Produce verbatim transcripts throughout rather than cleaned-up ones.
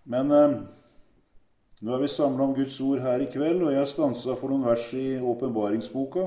Men eh, nå er vi samlet om Guds ord her i kveld, og jeg har stanset for noen vers i åpenbaringsboka.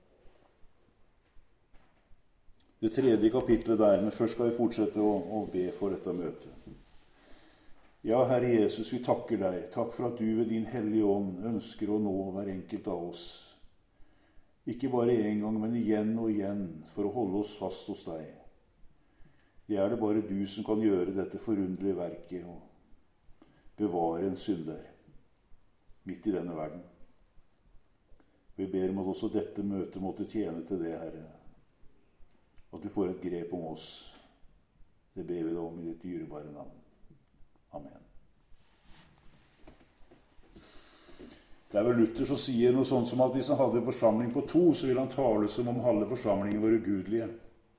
Det tredje kapitlet der, men først skal vi fortsette å, å be for dette møtet. Ja, Herre Jesus, vi takker deg. Takk for at du ved din hellige ånd ønsker å nå hver enkelt av oss. Ikke bare en gang, men igjen og igjen, for å holde oss fast hos deg. Det er det bare du som kan gjøre dette forunderlige verket og bevare en synder midt i denne verden. Vi ber om at også dette møtet måtte tjene til det, Herre. At du får et grep om oss. Det ber vi deg om i ditt dyrebare navn. Amen. Det er vel Luther som sier noe sånt som at hvis han hadde en forsamling på to, så ville han tale som om halve forsamlingen var ugudelige.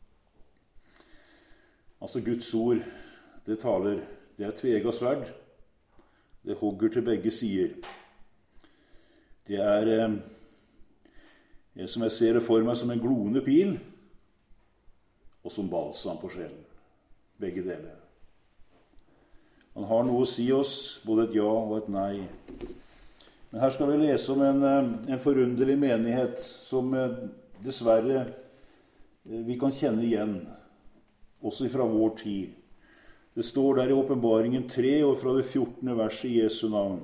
Altså Guds ord, det taler, det er tvega sverd. Det hogger til begge sider. Det er, eh, som jeg ser det for meg, som en gloende pil, og som balsam på sjelen. Begge deler. Han har noe å si oss, både et ja og et nei. Men her skal vi lese om en, en forunderlig menighet som dessverre vi kan kjenne igjen, også fra vår tid. Det står der i Åpenbaringen tre, og fra det fjortende verset i Jesu navn.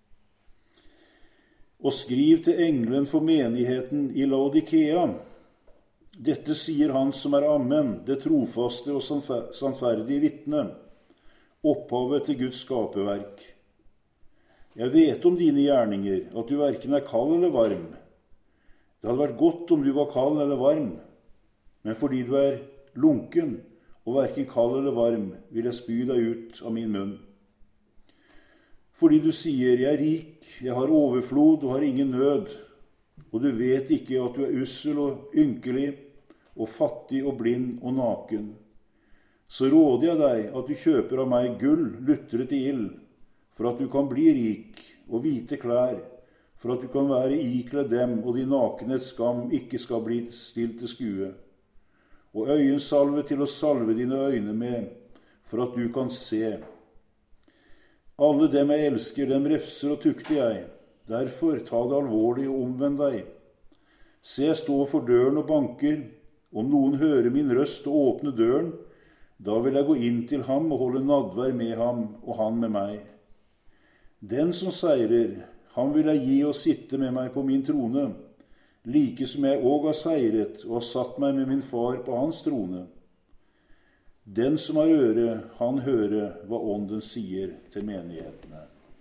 Og skriv til engelen for menigheten i Laodikea. Dette sier han som er Amen, det trofaste og sannferdige vitne, opphavet til Guds skaperverk. Jeg vet om dine gjerninger, at du hverken er kald eller varm. Det hadde vært godt om du var kald eller varm, men fordi du er lunken og hverken kald eller varm, vil jeg spy deg ut av min munn. Fordi du sier, jeg er rik, jeg har overflod og har ingen nød, og du vet ikke at du er ussel og ynkelig, og fattig og blind og naken. Så råder jeg deg at du kjøper av meg gull, lutret i ild, for at du kan bli rik, og hvite klær, for at du kan være ikledd dem, og din nakenhets skam ikke skal bli stilt til skue. Og øyensalve til å salve dine øyne med, for at du kan se. Alle dem jeg elsker, dem refser og tukter jeg. Derfor ta det alvorlig og omvend deg. Se, jeg står for døren og banker. Om noen hører min røst og åpner døren, da vil jeg gå inn til ham og holde nadvær med ham, og han med meg. Den som seirer, han vil jeg gi å sitte med meg på min trone, like som jeg også har seiret og har satt meg med min far på hans trone. Den som har øre, han hører hva ånden sier til menighetene.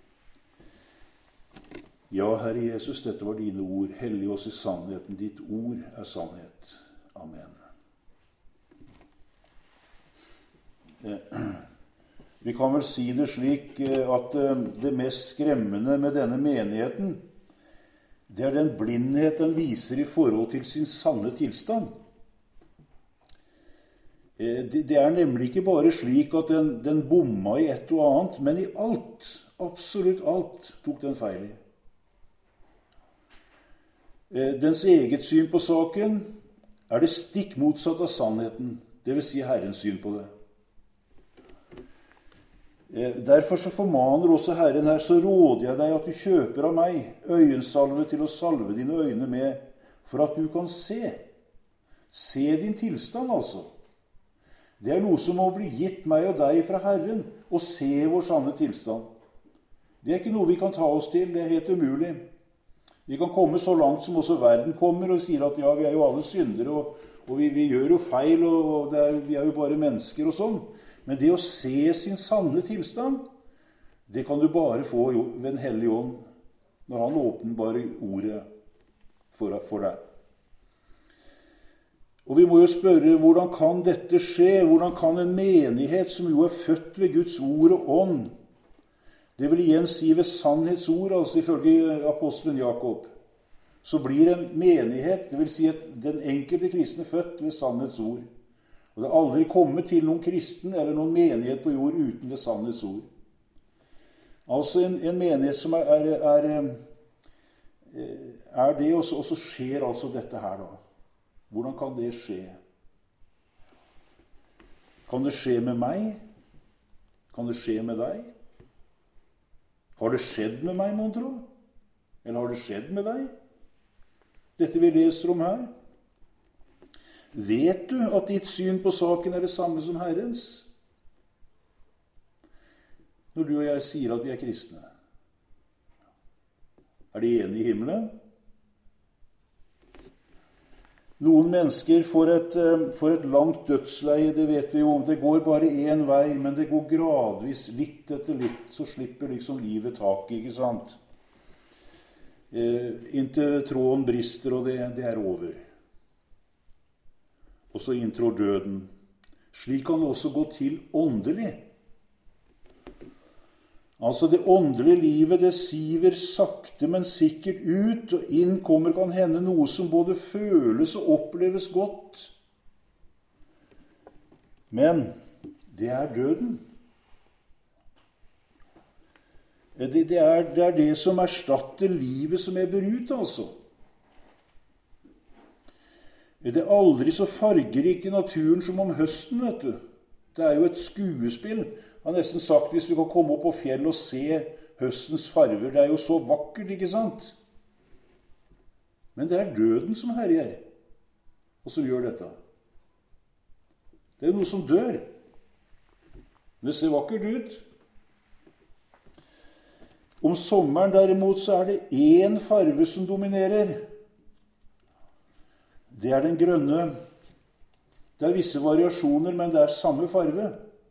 Ja, Herre Jesus, dette var dine ord. Hellig oss i sannheten. Ditt ord er sannhet. Amen. Vi kan vel si det slik at det mest skremmende med denne menigheten, det er den blindhet den viser i forhold til sin sanne tilstand. Det er nemlig ikke bare slik at den, den bomma i et og annet, men i alt, absolutt alt, tok den feil i. Dens eget syn på saken er det stikk motsatt av sannheten, det vil si Herrens syn på det. Derfor så formaner også Herren her, så råder jeg deg at du kjøper av meg øyensalve til å salve dine øyne med, for at du kan se. Se din tilstand, altså. Det er noe som må bli gitt meg og deg fra Herren, å se vår sanne tilstand. Det er ikke noe vi kan ta oss til, det er helt umulig. Vi kan komme så langt som også verden kommer og sier at ja, vi er jo alle syndere, og, og vi, vi gjør jo feil, og, og det er, vi er jo bare mennesker og sånn. Men det å se sin sanne tilstand, det kan du bare få ved en hellig ånd, når han åpenbarer ordet for, for deg. Og vi må jo spørre, hvordan kan dette skje? Hvordan kan en menighet som jo er født ved Guds ord og ånd, det vil igjen si ved sannhetsord, altså ifølge apostelen Jakob, så blir en menighet, det vil si at den enkelte kristne født ved sannhetsord. Og det har aldri kommet til noen kristen eller noen menighet på jord uten det sannhetsord. Altså en, en menighet som er, er, er, er det, og så, og så skjer altså dette her da. Hvordan kan det skje? Kan det skje med meg? Kan det skje med deg? Har det skjedd med meg, mon tro? Eller har det skjedd med deg? Dette vi leser om her. Vet du at ditt syn på saken er det samme som Herrens? Når du og jeg sier at vi er kristne, er de enige i himmelen? Noen mennesker får et, får et langt dødsleie, det vet vi jo om. Det går bare én vei, men det går gradvis, litt etter litt, så slipper liksom livet tak, ikke sant? Eh, inntil tråden brister, og det, det er over. Og så inntrår døden. Slik kan det også gå til åndelig. Altså det åndelige livet, det siver sakte, men sikkert ut, og inn kommer kan hende noe som både føles og oppleves godt. Men det er døden. Det, det, er, det er det som erstatter livet som ebber ut, altså. Det er aldri så fargerikt i naturen som om høsten, vet du. Det er jo et skuespill. Jeg har nesten sagt hvis vi kan komme opp på fjell og se høstens farver. Det er jo så vakkert, ikke sant? Men det er døden som herjer, og som gjør dette. Det er jo noe som dør. Det ser vakkert ut. Om sommeren derimot så er det én farve som dominerer. Det er den grønne. Det er visse variasjoner, men det er samme farve.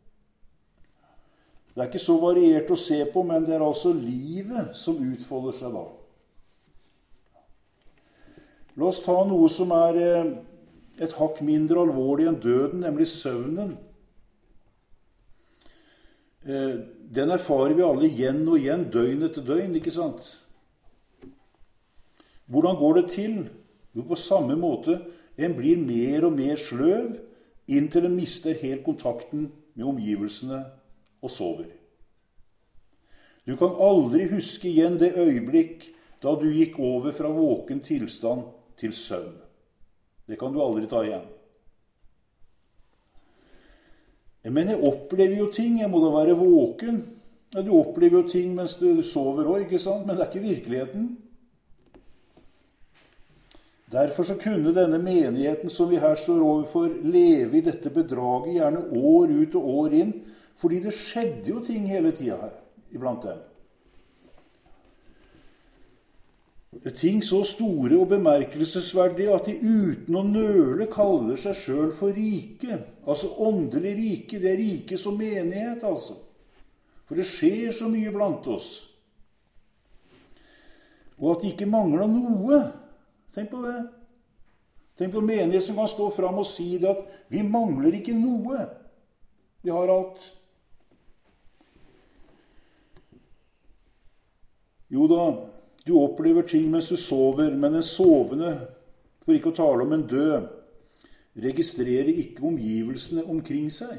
Det er ikke så variert å se på, men det er altså livet som utfolder seg da. La oss ta noe som er et hakk mindre alvorlig enn døden, nemlig søvnen. Den erfarer vi alle igjen og igjen, døgn etter døgn, ikke sant? Hvordan går det til? Jo, på samme måte, en blir mer og mer sløv, inntil en mister helt kontakten med omgivelsene og sover. Du kan aldri huske igjen det øyeblikk da du gikk over fra våken tilstand til søvn. Det kan du aldri ta igjen. Men jeg opplever jo ting, jeg må da være våken. Ja, du opplever jo ting mens du sover også, ikke sant? Men det er ikke virkeligheten. Derfor så kunne denne menigheten som vi her står overfor, leve i dette bedraget gjerne år ut og år inn, fordi det skjedde jo ting hele tiden her, iblant dem. Ting så store og bemerkelsesverdige at de uten å nøle kaller seg selv for rike. Altså åndelig rike, det er rike som menighet, altså. For det skjer så mye blant oss. Og at de ikke mangler noe. Tenk på det. Tenk på menighet som kan stå fram og si det at vi mangler ikke noe. Vi har alt. Jo da, du opplever ting mens du sover, men en sovende, for ikke å tale om en død, registrerer ikke omgivelsene omkring seg.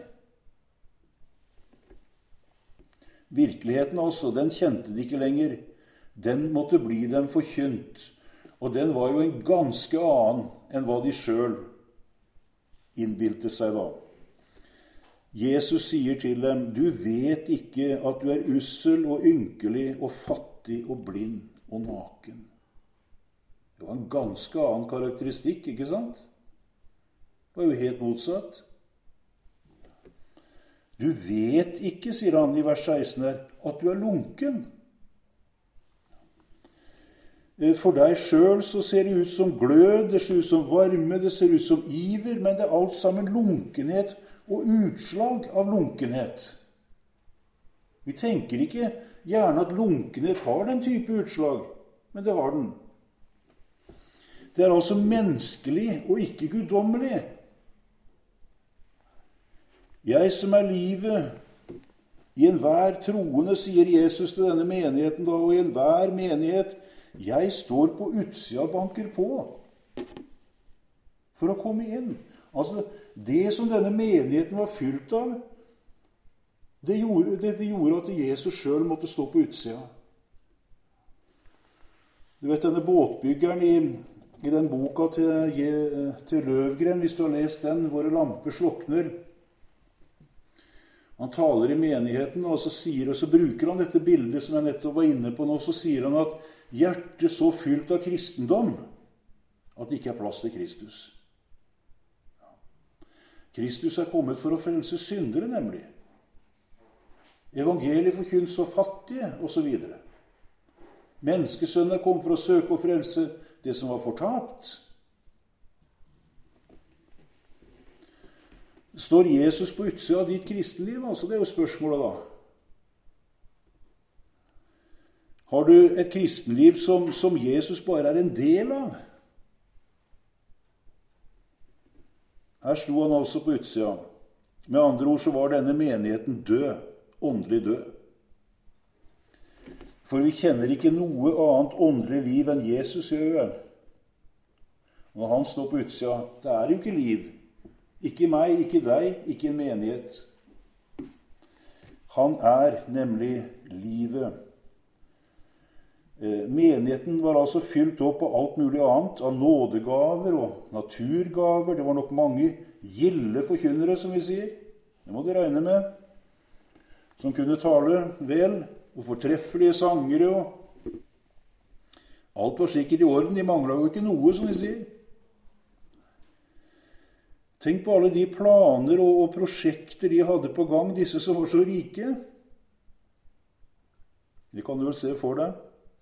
Virkeligheten altså, den kjente de ikke lenger. Den måtte bli dem forkynt. Og den var jo en ganske annen enn hva de selv innbilte seg da. Jesus sier til dem, du vet ikke at du er ussel og ynkelig og fattig og blind og naken. Det var en ganske annen karakteristikk, ikke sant? Det var jo helt motsatt. Du vet ikke, sier han i vers seksten her, at du er lunken. For deg selv så ser det ut som glød, det ser ut som varme, det ser ut som iver, men det er alt sammen lunkenhet og utslag av lunkenhet. Vi tenker ikke gjerne at lunkenhet har den type utslag, men det har den. Det er altså menneskelig og ikke guddommelig. Jeg som er livet, i enhver troende, sier Jesus til denne menigheten da, og i enhver menighet, jeg står på utsida og banker på for å komme inn. Altså, det som denne menigheten var fylt av, det gjorde, det, det gjorde at Jesus selv måtte stå på utsida. Du vet, denne båtbyggeren i, i den boka til, til Løvgren, hvis du har lest den, Våre lamper slokner, Han taler i menigheten, og så, sier, og så bruker han dette bildet som jeg nettopp var inne på nå, så sier han at hjertet så fylt av kristendom at det ikke er plass til Kristus. Kristus er kommet for å frelse syndere, nemlig. Evangeliet forkynnes for fattige, og så videre. Menneskesønnen er kommet for å søke og frelse det som var fortapt. Står Jesus på utsida av ditt kristenliv? Altså, det er jo spørsmålet da. Har du et kristenliv som, som Jesus bare er en del av? Her sto han altså på utsida. Med andre ord så var denne menigheten død, åndelig død. For vi kjenner ikke noe annet åndelig liv enn Jesus gjør. Når han står på utsida, det er jo ikke liv. Ikke meg, ikke deg, ikke en menighet. Han er nemlig livet. Menigheten var altså fylt opp av alt mulig annet, av nådegaver og naturgaver. Det var nok mange gilde forkynnere, som vi sier. Det må du regne med. Som kunne tale vel, og fortreffelige sangere. Og alt var sikkert i orden, de manglet jo ikke noe, som vi sier. Tenk på alle de planer og, og prosjekter de hadde på gang, disse som var så rike. Det kan du vel se for deg.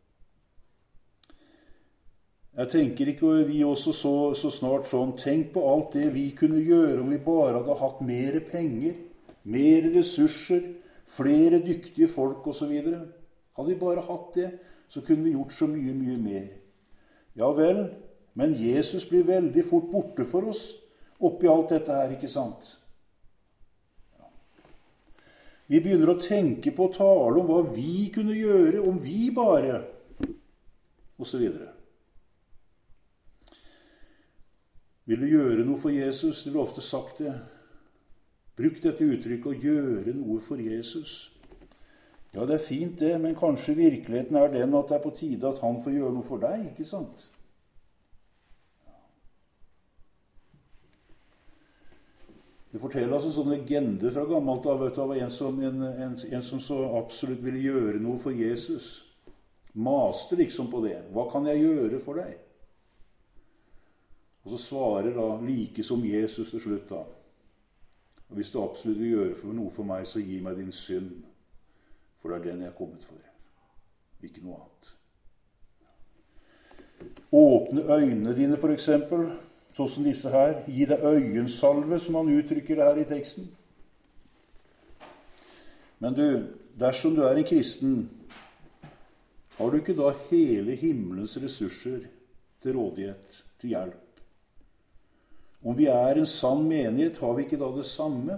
Jeg tenker ikke, og vi også så, så snart sånn, tenk på alt det vi kunne gjøre om vi bare hadde hatt mer penger, mer ressurser, flere dyktige folk og så videre. Hadde vi bare hatt det, så kunne vi gjort så mye, mye mer. Ja vel, men Jesus blir veldig fort borte for oss, oppi alt dette her, ikke sant? Ja. Vi begynner å tenke på å tale om hva vi kunne gjøre, om vi bare, og så videre. Vil du gjøre noe for Jesus? Det blir ofte sagt det. Bruk dette uttrykket å gjøre noe for Jesus. Ja, det er fint det, men kanskje virkeligheten er den at det er på tide at han får gjøre noe for deg, ikke sant? Det forteller altså en sånn legende fra gammelt av, vet du, av en som, en, en, en som så absolutt ville gjøre noe for Jesus. Maste liksom på det. Hva kan jeg gjøre for deg? Og så svarer da like som Jesus til slutt da. Og hvis du absolutt vil gjøre for noe for meg, så gi meg din synd. For det er den jeg er kommet for. Ikke noe annet. Åpne øynene dine, for eksempel. Sånn som disse her. Gi deg øyensalve, som han uttrykker det her i teksten. Men du, dersom du er en kristen, har du ikke da hele himmelens ressurser til rådighet, til hjelp? Om vi er en sann menighet, har vi ikke da det samme?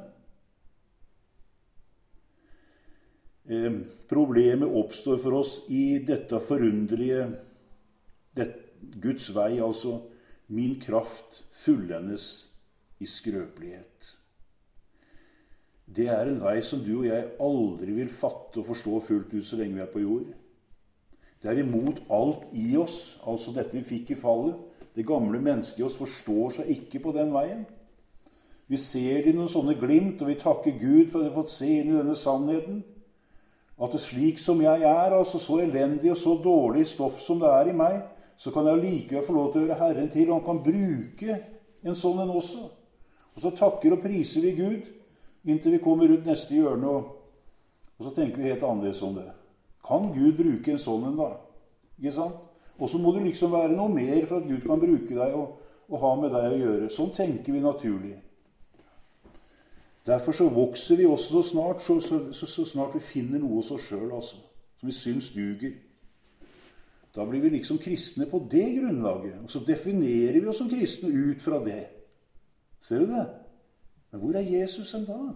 Eh, problemet oppstår for oss i dette forunderlige, det, Guds vei, altså min kraft fullendes i skrøpelighet. Det er en vei som du og jeg aldri vil fatte og forstå fullt ut så lenge vi er på jord. Det er imot alt i oss, altså dette vi fikk i fallet. Det gamle mennesket i oss forstår seg ikke på den veien. Vi ser det i noen sånne glimt, og vi takker Gud for at vi har fått se inn i denne sannheten. At det slik som jeg er, altså så elendig og så dårlig stoff som det er i meg, så kan jeg likevel få lov til å gjøre Herren til, og han kan bruke en sånn en også. Og så takker og priser vi Gud, inntil vi kommer rundt neste hjørne, og, og så tenker vi helt annerledes om det. Kan Gud bruke en sånn en da? Ikke sant? Og så må det liksom være noe mer for at Gud kan bruke deg og, og ha med deg å gjøre. Sånn tenker vi naturlig. Derfor så vokser vi også så snart, så, så, så, så snart vi finner noe hos oss selv, altså, som vi syns duger. Da blir vi liksom kristne på det grunnlaget, og så definerer vi oss som kristne ut fra det. Ser du det? Men hvor er Jesus en da?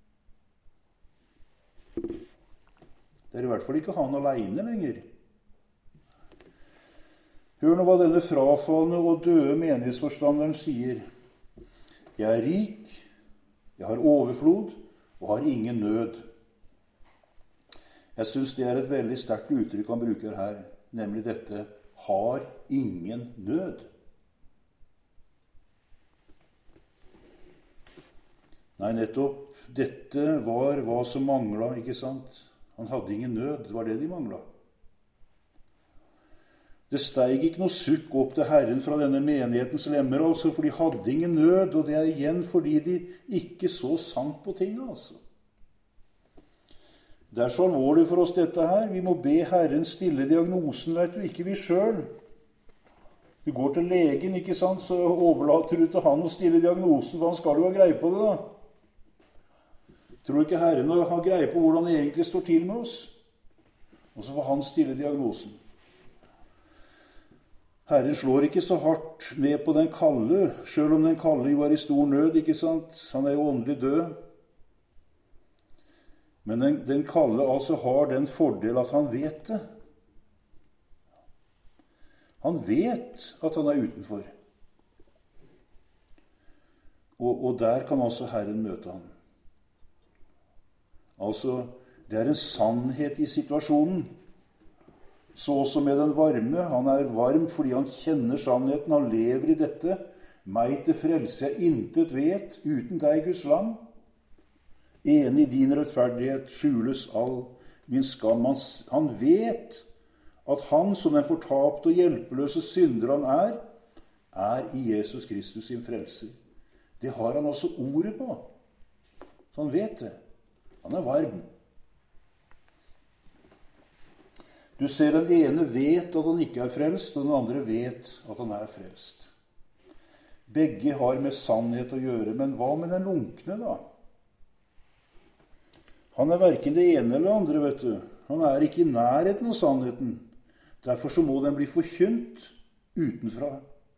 Det er i hvert fall ikke han alene lenger. Hør nå hva denne frafallende og døde menighetsforstanderen sier. Jeg er rik, jeg har overflod og har ingen nød. Jeg synes det er et veldig sterkt uttrykk han bruker her, nemlig dette, har ingen nød. Nei, nettopp, dette var hva som manglet, ikke sant? Han hadde ingen nød, det var det de manglet. Det steig ikke noe sukk opp til Herren fra denne menighetens lemmer, altså, for de hadde ingen nød, og det er igjen fordi de ikke så sant på tingene, altså. Det er så alvorlig for oss dette her. Vi må be Herren stille diagnosen, vet du, ikke vi selv. Du går til legen, ikke sant, så overlater du til han å stille diagnosen, for han skal jo ha greie på det da. Tror ikke Herren har greie på hvordan det egentlig står til med oss? Og så får han stille diagnosen. Herren slår ikke så hardt ned på den kalde, selv om den kalde jo er i stor nød, ikke sant? Han er jo åndelig død. Men den, den kalde altså har den fordel at han vet det. Han vet at han er utenfor. Og, og der kan altså Herren møte ham. Altså, det er en sannhet i situasjonen. Så også med den varme. Han er varm fordi han kjenner sannheten. Han lever i dette. Meg til frelse jeg intet vet, uten deg, Guds lam. Enig i din rettferdighet skjules all min skam. Han, han vet at han som den fortapte og hjelpeløse synder han er, er i Jesus Kristus sin frelse. Det har han også ordet på. Så han vet det. Han er varm. Du ser, den ene vet at han ikke er frelst, og den andre vet at han er frelst. Begge har med sannhet å gjøre, men hva med den lunkne da? Han er hverken det ene eller det andre, vet du. Han er ikke i nærheten av sannheten. Derfor så må den bli forkynt utenfra.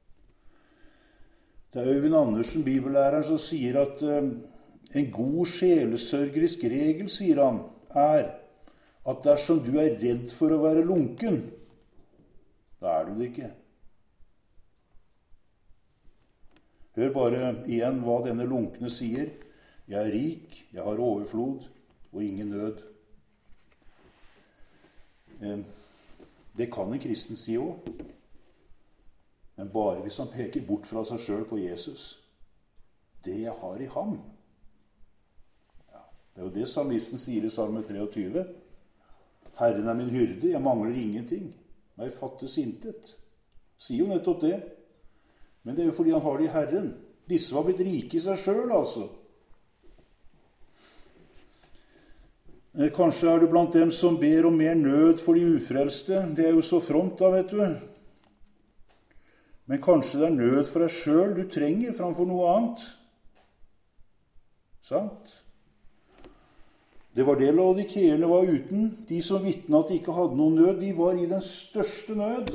Det er Øyvind Andersen, bibellæreren, som sier at uh, en god sjelesørgerisk regel, sier han, er at dersom du er redd for å være lunken, da er du det ikke. Hør bare igjen hva denne lunkne sier. Jeg er rik, jeg har overflod, og ingen nød. Det kan en kristen si også. Men bare hvis han peker bort fra seg selv på Jesus. Det jeg har i ham. Ja, det er jo det salmisten sier i Salme treogtyve. Herren er min hyrde, jeg mangler ingenting. Meg fattes intet. Sier jo nettopp det. Men det er jo fordi han har det i Herren. Disse var blitt rike i seg selv, altså. Kanskje er du blant dem som ber om mer nød for de ufrelste. Det er jo så fromt da, vet du. Men kanskje det er nød for deg selv du trenger framfor noe annet. Sant? Det var det laodikeerne var uten. De som vitnet at de ikke hadde noen nød, de var i den største nød.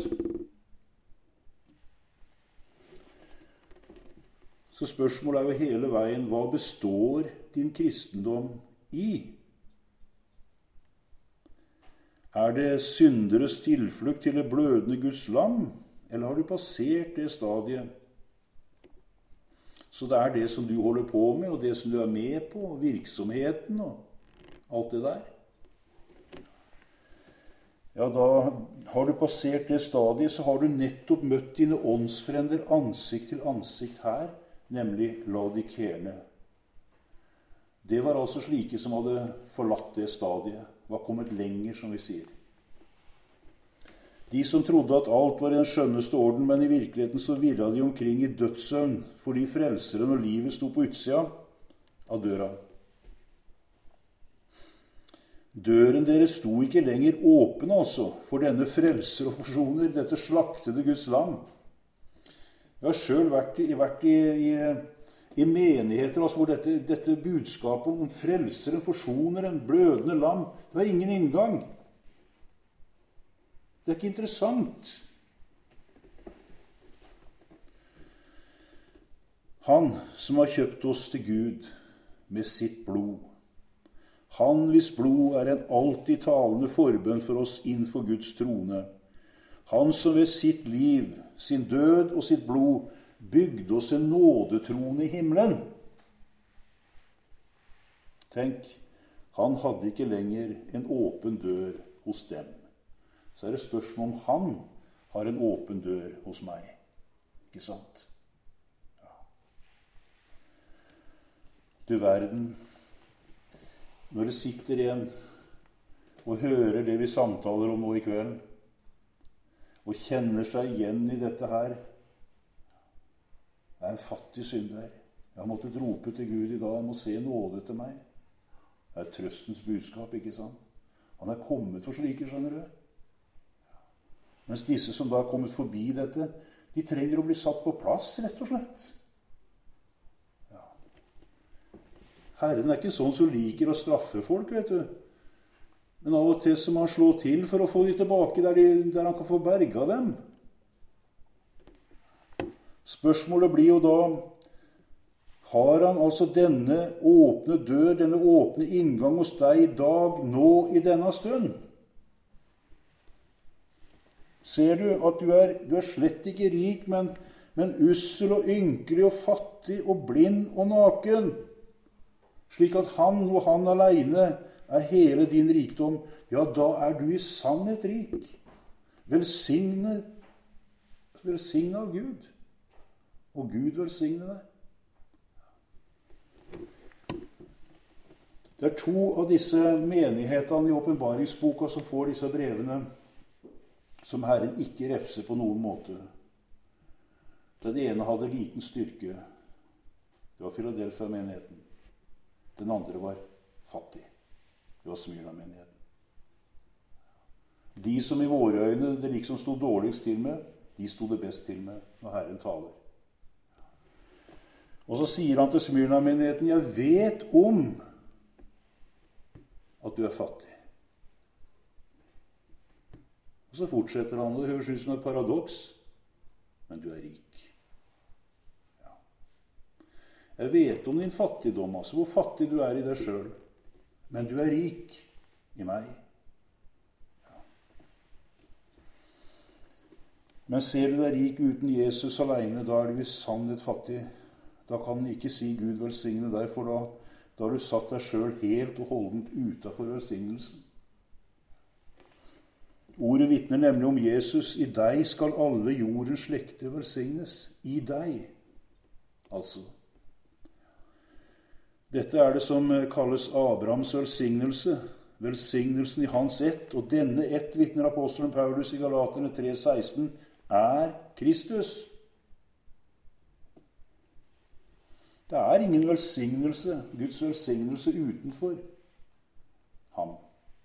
Så spørsmålet er jo hele veien, hva består din kristendom i? Er det synderes tilflukt til det blødende Guds lam, eller har du passert det stadiet? Så det er det som du holder på med, og det som du er med på, virksomheten og alt det der. Ja, da har du passert det stadiet, så har du nettopp møtt dine åndsfrender ansikt til ansikt her, nemlig laodikeerne. Det var altså slike som hadde forlatt det stadiet, var kommet lenger, som vi sier. De som trodde at alt var i den skjønneste orden, men i virkeligheten så virret de omkring i dødssøvn, fordi frelseren og livet sto på utsida av døra. Døren deres sto ikke lenger åpen, altså, for denne frelser og forsoner, dette slaktede Guds lam. Jeg har selv vært i, vært i, i I menigheter altså, hvor dette, dette budskapet om frelseren, forsoneren, blødende lam, det var ingen inngang. Det er ikke interessant. Han som har kjøpt oss til Gud med sitt blod. Han hvis blod er en alltid talende forbønn for oss innenfor Guds trone. Han som ved sitt liv, sin død og sitt blod bygde oss en nådetrone i himmelen. Tenk, han hadde ikke lenger en åpen dør hos dem. Så er det spørsmål om han har en åpen dør hos meg. Ikke sant? Ja. Du verden, når det sitter en og hører det vi samtaler om nå i kveld, og kjenner seg igjen i dette her. Jeg er en fattig synder. Jeg har måttet rope til Gud i dag, jeg må se nåde til meg. Det er trøstens budskap, ikke sant? Han er kommet for slike, skjønner du. Mens disse som da har kommet forbi dette, de trenger å bli satt på plass, rett og slett. Ja. Herren er ikke sånn som liker å straffe folk, vet du. Men av og til så må han slå til for å få de tilbake der, de, der han kan få berga dem. Spørsmålet blir jo da, har han altså denne åpne dør, denne åpne inngang hos deg i dag, nå i denne stund? Ser du at du er, du er slett ikke rik, men, men ussel og ynkelig og fattig og blind og naken, slik at han og han alene er hele din rikdom, ja, da er du i sannhet rik. Velsigne, velsigne av Gud. Og Gud velsigne deg. Det er to av disse menighetene i åpenbaringsboka som får disse brevene, som Herren ikke refser på noen måte. Den ene hadde liten styrke. Det var Philadelphia-menigheten. Den andre var fattig. Det var Smyrna-menigheten. De som i våre øyne det liksom stod dårligst til med, de stod det best til med når Herren taler. Og så sier han til Smyrna-menigheten, jeg vet om at du er fattig. Og så fortsetter han, og det høres ut som et paradoks, men du er rik. Ja. Jeg vet om din fattigdom, altså hvor fattig du er i deg selv. Men du er rik i meg. Ja. Men ser du deg rik uten Jesus alene, da er du i sannhet fattig. Da kan han ikke si Gud velsigne deg, for da, da har du satt deg selv helt og holdent utenfor velsignelsen. Ordet vitner nemlig om Jesus. I deg skal alle jordens slekter velsignes. I deg, altså. Dette er det som kalles Abrahams velsignelse, velsignelsen i hans ett, og denne ett, vitner apostelen Paulus i Galaterne tre seksten, er Kristus. Det er ingen velsignelse, Guds velsignelse utenfor ham.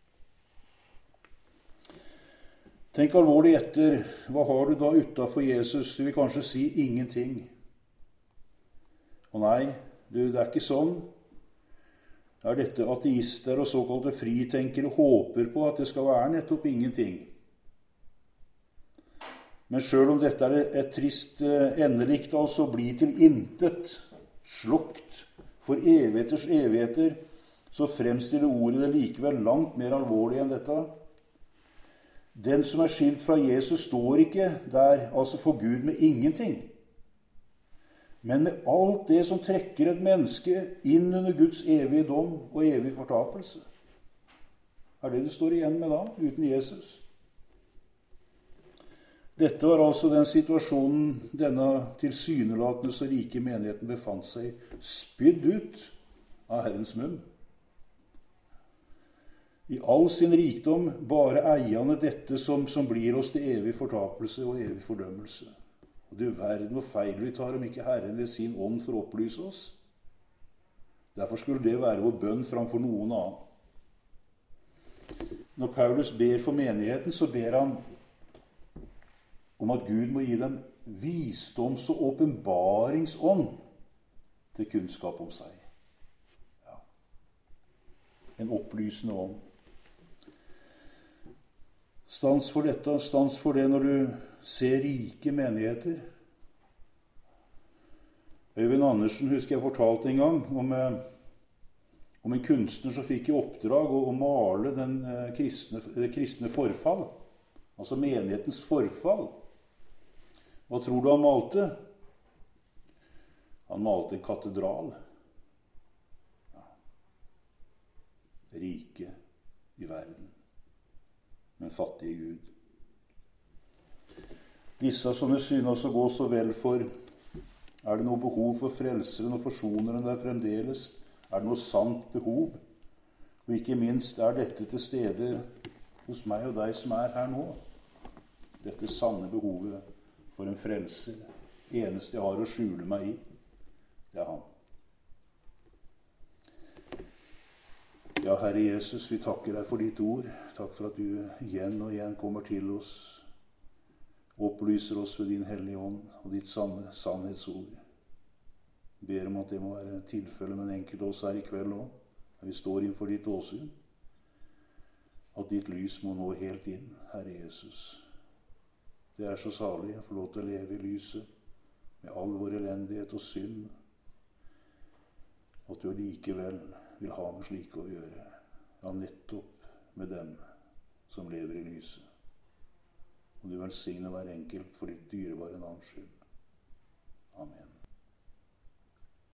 Tenk alvorlig etter, hva har du da utenfor Jesus? Du vil kanskje si ingenting. Og nei, du, det er ikke sånn. Er dette ateister og såkalte fritenkere håper på at det skal være nettopp ingenting. Men selv om dette er et trist endelikt, altså bli til intet, slukt for evigheters evigheter, så fremstiller ordet det likevel langt mer alvorlig enn dette. Den som er skilt fra Jesus står ikke der, altså for Gud med ingenting. Men med alt det som trekker et menneske inn under Guds evige dom og evige fortapelse. Er det du står igjen med da, uten Jesus? Dette var altså den situasjonen denne tilsynelatende så rike menigheten befant seg i, spydd ut av Herrens munn. I all sin rikdom bare eierne dette som, som blir oss til evig fortapelse og evig fordømmelse. Og du verden hvor feil vi tar om ikke Herren ved sin ånd for å opplyse oss. Derfor skulle det være vår bønn framfor noen annen. Når Paulus ber for menigheten, så ber han om at Gud må gi dem visdoms- og åpenbaringsånd til kunnskap om seg. Ja. En opplysende ånd. Stans for dette, stans for det når du ser rike menigheter. Øyvind Andersen husker jeg fortalte en gang om, om en kunstner som fikk i oppdrag å, å male den kristne, det kristne forfall. Altså menighetens forfall. Hva tror du han malte? Han malte en katedral. Ja. Rike i verden, men fattige Gud. Disse som det synes å gå så vel for, er det noe behov for frelseren og forsoneren der fremdeles? Er det noe sant behov? Og ikke minst er dette til stede hos meg og deg som er her nå. Dette sanne behovet for en frelser. Det eneste jeg har å skjule meg i, det er han. Ja, Herre Jesus, vi takker deg for ditt ord. Takk for at du igjen og igjen kommer til oss, opplyser oss ved din hellige ånd og ditt sanne sannhetsord. Jeg ber om at det må være tilfelle med en enkelt av oss her i kveld også, når vi står innenfor ditt åsyn. At ditt lys må nå helt inn, Herre Jesus. Det er så salig å få lov til å leve i lyset med all vår elendighet og synd, at du likevel vil ha med slike å gjøre, ja, nettopp med dem som lever i lyset. Og du velsigne hver enkelt for ditt dyrebare navns skyld. Amen.